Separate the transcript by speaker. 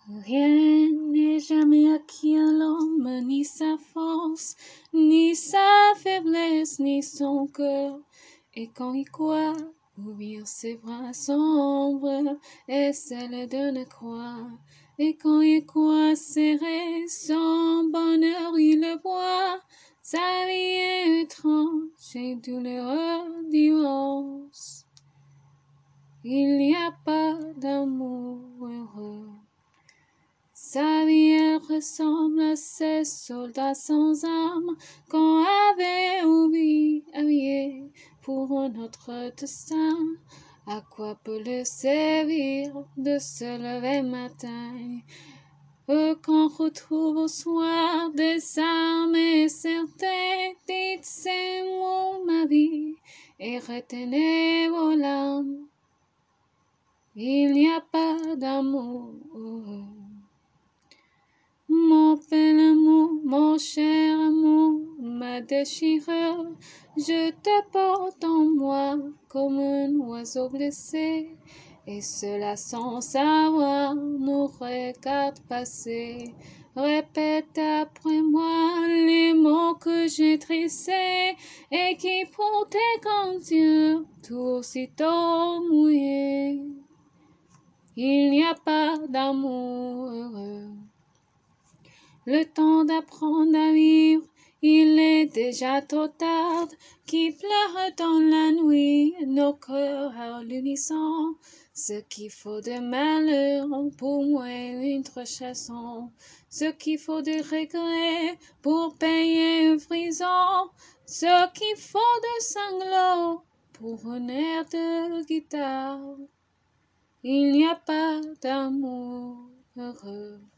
Speaker 1: Rien n'est jamais acquis à l'homme, ni sa force, ni sa faiblesse, ni son cœur. Et quand il croit, ouvrir ses bras sombres et celle de ne croire. Et quand il croit serrer son bonheur, il le voit. Sa vie est étrange et douloureuse d'immense. Il n'y a pas d'amour heureux. Sa vie elle ressemble à ces soldats sans armes qu'on avait oubliés pour notre destin. À quoi peut le servir de se lever matin qu'on retrouve au soir des armes et certains? Dites c'est moi ma vie et retenez vos larmes. Il n'y a pas d'amour. Mon bel amour, mon cher amour, ma déchireur, je te porte en moi comme un oiseau blessé, et cela sans savoir nous regarde passer. Répète après moi les mots que j'ai trissés et qui pour tes grands yeux tout aussitôt mouillés. Il n'y a pas d'amour heureux. Le temps d'apprendre à vivre, il est déjà trop tard, qui pleure dans la nuit, nos cœurs à l'unisson. Ce qu'il faut de malheur pour moi une chanson, ce qu'il faut de regret pour payer un frison, ce qu'il faut de sanglots pour un air de guitare. Il n'y a pas d'amour heureux.